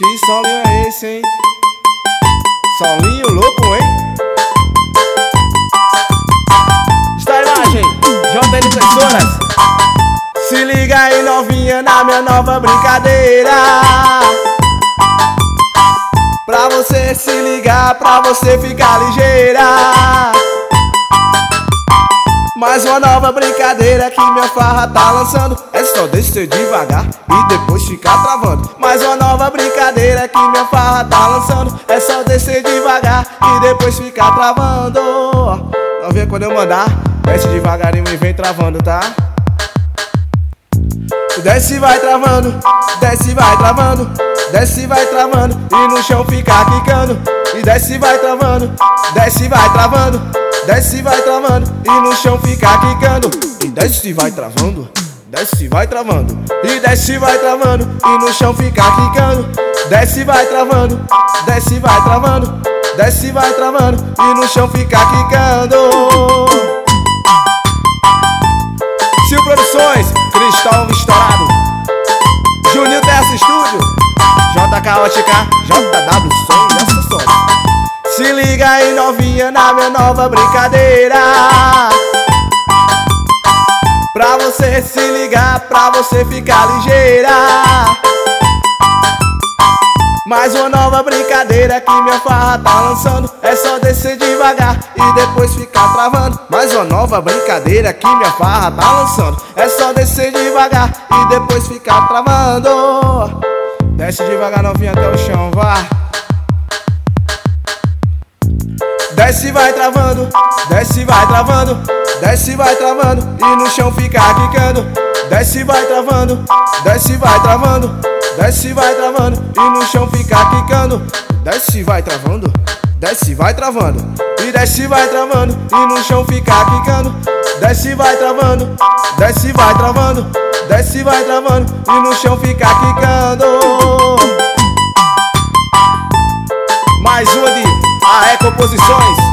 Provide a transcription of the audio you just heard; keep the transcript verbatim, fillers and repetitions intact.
Que solinho é esse, hein? Solinho louco, hein? Está a imagem, J N Impressoras. Se liga aí, novinha, na minha nova brincadeira. Pra você se ligar, pra você ficar ligeira. Mais uma nova brincadeira que minha farra tá lançando. É só descer devagar e depois ficar travando. Mais uma nova brincadeira que minha farra tá lançando. É só descer devagar e depois ficar travando. Novinha, quando eu mandar, desce devagarinho e vem travando, tá? Desce e vai travando, desce e vai travando, desce e vai travando e no chão ficar quicando. E desce e vai travando, desce e vai travando, desce e vai travando e no chão ficar quicando. E desce e vai travando, desce e vai travando, e desce e vai travando e no chão ficar quicando. Desce e vai travando, desce e vai travando, desce e vai travando e no chão ficar quicando. Sil Produções, Cristal Estourado, Juninho Tessa Estúdio, J K Ótica, J W Som e Acessórios. Se liga aí, novinha, na minha nova brincadeira. Pra você se ligar, pra você ficar ligeira. Mais uma nova brincadeira que minha farra tá lançando. É só descer devagar e depois ficar travando. Mais uma nova brincadeira que minha farra tá lançando. É só descer devagar e depois ficar travando. Desce devagar, novinha, até o chão, vá. Desce e vai travando, desce e vai travando, desce e vai travando e no chão ficar quicando. Desce e vai travando, desce e vai travando, desce e vai travando e no chão ficar quicando. Desce e vai travando, desce e vai travando, e desce e vai travando e no chão ficar quicando. Desce e vai travando, desce e vai travando, desce e vai travando e no chão ficar quicando. Mais uma de A E Composições,